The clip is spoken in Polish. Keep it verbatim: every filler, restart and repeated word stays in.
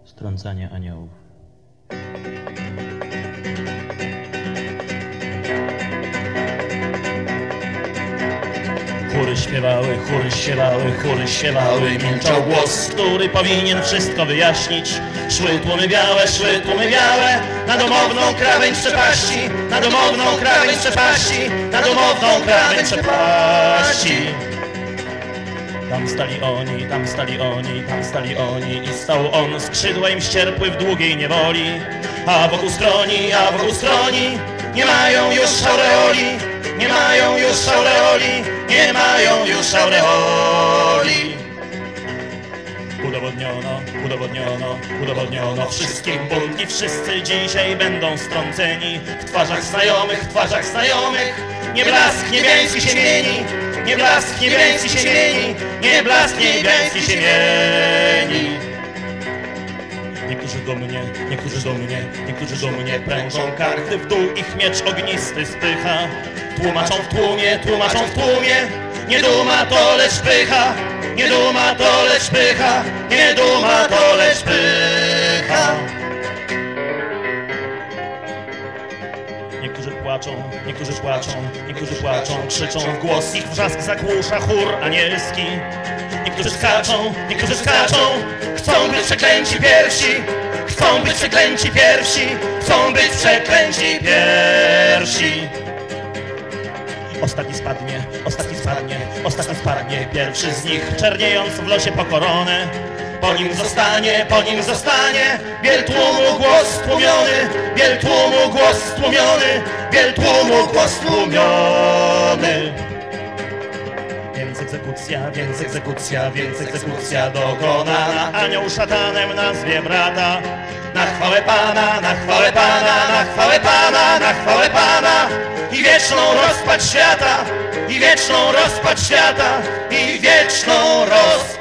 Strącanie aniołów. Chóry śpiewały, chóry śpiewały, chóry śpiewały. Milczał głos, który powinien wszystko wyjaśnić. Szły tłumy białe, szły tłumy białe na domowną krawędź przepaści, na domowną krawędź przepaści, na domowną krawędź przepaści. Tam stali oni, tam stali oni, tam stali oni i stał on, skrzydła im ścierpły w długiej niewoli. A wokół stroni, a wokół stroni nie mają już aureoli, nie mają już aureoli, nie mają już aureoli. Udowodniono, udowodniono, udowodniono wszystkim bunt i wszyscy dzisiaj będą strąceni. W twarzach znajomych, w twarzach znajomych nie blask niebiański się mieni, nie blask niebiański się mieni, nie blask niebiański się mieni. Niektórzy do mnie, niektórzy do mnie, niektórzy do mnie prężą karty w dół, ich miecz ognisty spycha. Tłumaczą w tłumie, tłumaczą w tłumie, nie duma to lecz pycha, nie duma to lecz pycha, nie duma to lecz pycha. Niektórzy płaczą, niektórzy płaczą, niektórzy płaczą, krzyczą w głos, ich wrzask zagłusza chór anielski. Niektórzy skaczą, niektórzy skaczą, chcą być przeklęci pierwsi, chcą być przeklęci pierwsi, chcą być przeklęci pierwsi. Ostatni spadnie, ostatni spadnie, ostatni spadnie, pierwszy z nich, czerniejąc w losie po koronę. Po nim zostanie, po nim zostanie biel tłumu głos stłumiony, biel tłumu głos stłumiony, biel tłumu głos stłumiony. Więc egzekucja, więc egzekucja, więc egzekucja dokonana. Anioł szatanem nazwie brata. Na chwałę Pana, na chwałę Pana, na chwałę Pana, na chwałę Pana. I wieczną rozpacz świata, i wieczną rozpacz świata, i wieczną rozpacz